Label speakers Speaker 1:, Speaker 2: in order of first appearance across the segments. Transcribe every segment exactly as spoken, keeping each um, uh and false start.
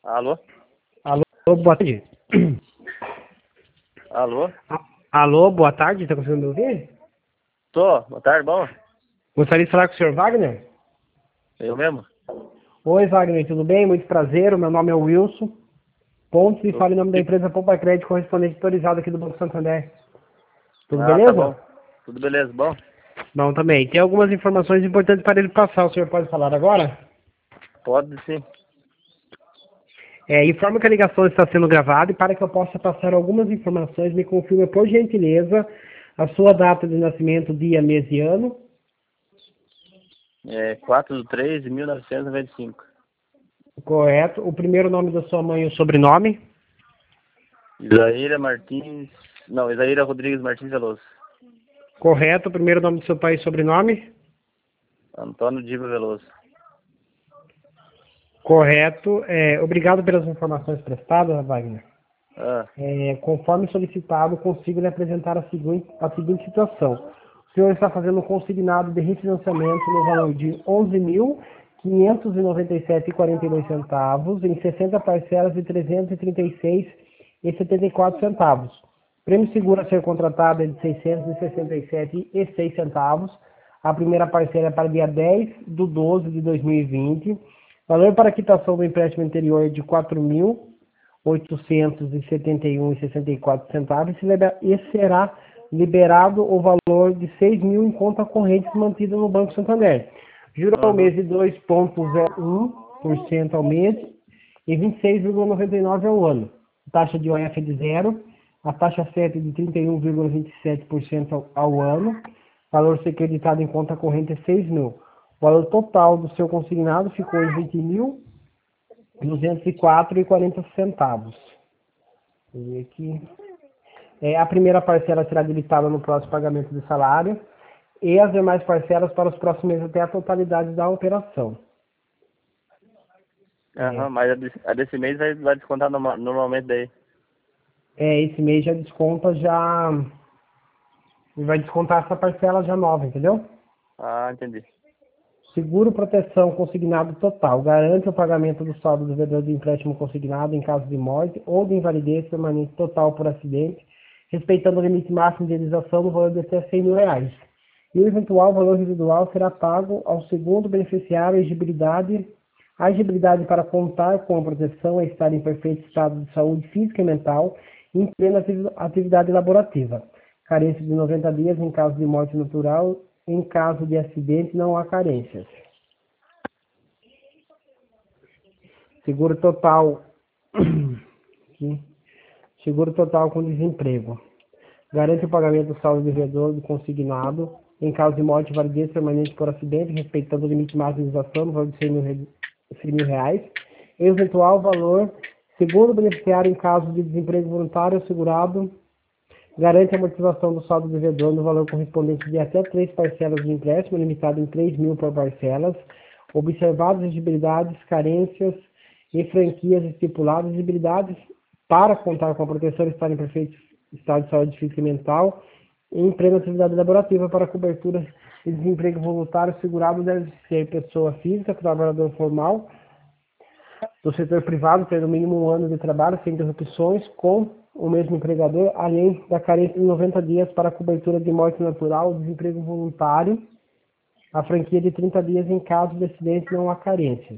Speaker 1: Alô?
Speaker 2: Alô, boa tarde.
Speaker 1: Alô?
Speaker 2: A- Alô, boa tarde, tá conseguindo me ouvir?
Speaker 1: Tô, boa tarde, bom?
Speaker 2: Gostaria de falar com o senhor Wagner?
Speaker 1: Eu mesmo?
Speaker 2: Oi, Wagner, tudo bem? Muito prazer, o meu nome é Wilson Pontes e
Speaker 1: Tô.
Speaker 2: falo em nome da empresa Poupa Crédito, correspondente autorizado aqui do Banco Santander. Tudo
Speaker 1: Ah, tá bom.
Speaker 2: beleza?
Speaker 1: Tudo beleza, bom?
Speaker 2: Bom, também. Tem algumas informações importantes para ele passar, o senhor pode falar agora?
Speaker 1: Pode sim.
Speaker 2: É, informo que a ligação está sendo gravada e para que eu possa passar algumas informações, me confirma, por gentileza, a sua data de nascimento, dia, mês e ano.
Speaker 1: É quatro de três de mil novecentos e noventa e cinco.
Speaker 2: Correto. O primeiro nome da sua mãe e o sobrenome.
Speaker 1: Isaíra Martins... Não, Isaíra Rodrigues Martins Veloso.
Speaker 2: Correto. O primeiro nome do seu pai e sobrenome.
Speaker 1: Antônio Diva Veloso.
Speaker 2: Correto. É, obrigado pelas informações prestadas, Wagner.
Speaker 1: Ah,
Speaker 2: É, conforme solicitado, consigo lhe apresentar a seguinte, a seguinte situação. O senhor está fazendo um consignado de refinanciamento no valor de onze mil quinhentos e noventa e sete vírgula quarenta e dois centavos em sessenta parcelas de trezentos e trinta e seis vírgula setenta e quatro centavos. O prêmio seguro a ser contratado é de seiscentos e sessenta e sete vírgula seis centavos. A primeira parcela é para dia dez de doze de dois mil e vinte. Valor para quitação do empréstimo anterior é de quatro mil oitocentos e setenta e um vírgula sessenta e quatro centavos e será liberado o valor de seis mil em conta corrente mantida no Banco Santander. Juro ao
Speaker 1: uhum.
Speaker 2: mês de dois vírgula zero um por cento ao mês e vinte e seis vírgula noventa e nove por cento ao ano. Taxa de O F é de zero, a taxa sete de trinta e um vírgula vinte e sete por cento ao, ao ano. Valor ser creditado em conta corrente é seis mil. O valor total do seu consignado ficou em vinte mil duzentos e quatro vírgula quarenta centavos. E aqui. É, a primeira parcela será debitada no próximo pagamento de salário e as demais parcelas para os próximos meses até a totalidade da operação.
Speaker 1: Aham,
Speaker 2: É,
Speaker 1: mas a, desse, a desse mês vai, vai descontar norma- normalmente daí.
Speaker 2: é, esse mês já desconta já. Vai descontar essa parcela já nova, entendeu?
Speaker 1: Ah, entendi.
Speaker 2: Seguro proteção consignado total. Garante o pagamento do saldo do devedor do empréstimo consignado em caso de morte ou de invalidez permanente total por acidente, respeitando o limite máximo de indenização no valor de até cem mil reais. E o eventual valor residual será pago ao segundo beneficiário a exigibilidade, a exigibilidade para contar com a proteção é estar em perfeito estado de saúde física e mental e em plena ati- atividade laborativa. Carência de noventa dias em caso de morte natural. Em caso de acidente, não há carências. Seguro total. Aqui. Seguro total com desemprego. Garante o pagamento do saldo devedor do consignado em caso de morte e validez permanente por acidente, respeitando o limite máximo de indenização no valor de cem mil, re- cem mil reais. Eventual valor, segundo o beneficiário em caso de desemprego voluntário, o segurado garante a amortização do saldo devedor no valor correspondente de até três parcelas do empréstimo, limitado em três mil por parcelas, observadas exigibilidades, carências e franquias estipuladas, exigibilidades para contar com a proteção e estar em perfeito estado de saúde física e mental, e em plena atividade laborativa para cobertura de desemprego voluntário, segurado deve ser pessoa física, trabalhador formal, do setor privado, ter no mínimo um ano de trabalho sem interrupções com o mesmo empregador, além da carência de noventa dias para a cobertura de morte natural, desemprego voluntário, a franquia de trinta dias em caso de acidente não há carências.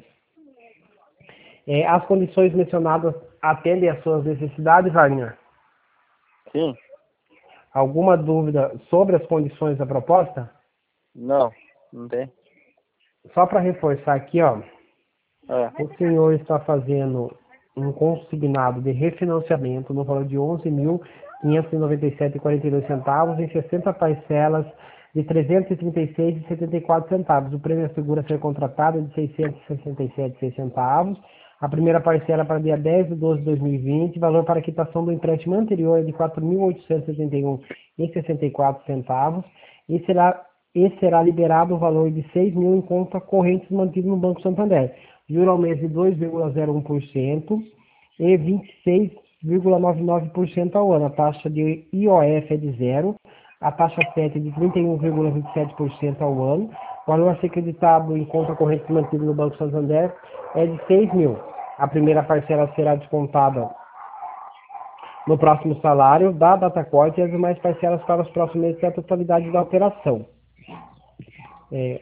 Speaker 2: É, as condições mencionadas atendem às suas necessidades, Wagner?
Speaker 1: Sim?
Speaker 2: Alguma dúvida sobre as condições da proposta?
Speaker 1: Não, não tem.
Speaker 2: Só para reforçar aqui, ó,
Speaker 1: Ah,
Speaker 2: o senhor está fazendo um consignado de refinanciamento no valor de onze mil quinhentos e noventa e sete vírgula quarenta e dois centavos em sessenta parcelas de trezentos e trinta e seis vírgula setenta e quatro centavos. O prêmio assegura ser contratado é de seiscentos e sessenta e sete vírgula seis centavos. A primeira parcela para dia dez de doze de dois mil e vinte. Valor para quitação do empréstimo anterior é de quatro mil oitocentos e setenta e um vírgula sessenta e quatro centavos e será, e será liberado o valor de seis mil em conta corrente mantido no Banco Santander. Juro ao mês de dois vírgula zero um por cento e vinte e seis vírgula noventa e nove por cento ao ano. A taxa de I O F é de zero, a taxa sete é de trinta e um vírgula vinte e sete por cento ao ano. O valor a ser creditado em conta corrente mantida no Banco Santander é de seis mil. A primeira parcela será descontada no próximo salário da data corte e as demais parcelas para os próximos meses é a totalidade da operação. É,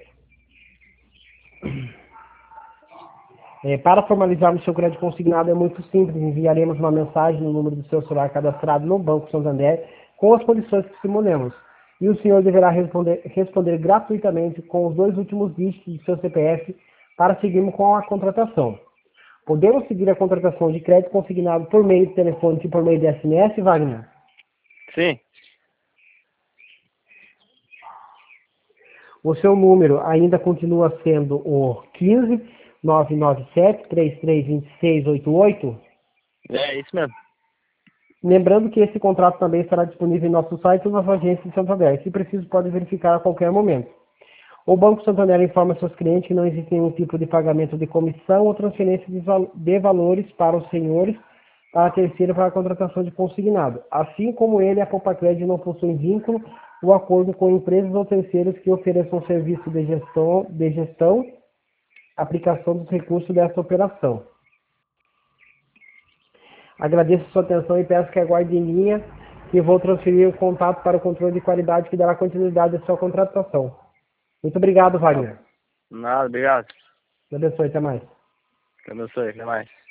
Speaker 2: é, para formalizarmos seu crédito consignado é muito simples. Enviaremos uma mensagem no número do seu celular cadastrado no Banco Santander com as condições que simulemos. E o senhor deverá responder, responder gratuitamente com os dois últimos dígitos do seu C P F para seguirmos com a contratação. Podemos seguir a contratação de crédito consignado por meio de telefone e por meio de S M S, Wagner?
Speaker 1: Sim.
Speaker 2: O seu número ainda continua sendo o quinze, nove nove sete, três três dois seis oito oito?
Speaker 1: É isso mesmo.
Speaker 2: Lembrando que esse contrato também estará disponível em nosso site e nas agências de Santander. Se preciso, pode verificar a qualquer momento. O Banco Santander informa seus clientes que não existe nenhum tipo de pagamento de comissão ou transferência de, val de valores para os senhores para a terceira para a contratação de consignado. Assim como ele, a Poupa-Crédito não possui vínculo ou acordo com empresas ou terceiros que ofereçam serviço de gestão, de gestão, aplicação dos recursos dessa operação. Agradeço a sua atenção e peço que aguarde em linha que vou transferir o contato para o controle de qualidade que dará continuidade à sua contratação. Muito obrigado, Wagner.
Speaker 1: Nada, obrigado.
Speaker 2: Deus abençoe, até mais.
Speaker 1: Que abençoe, até mais.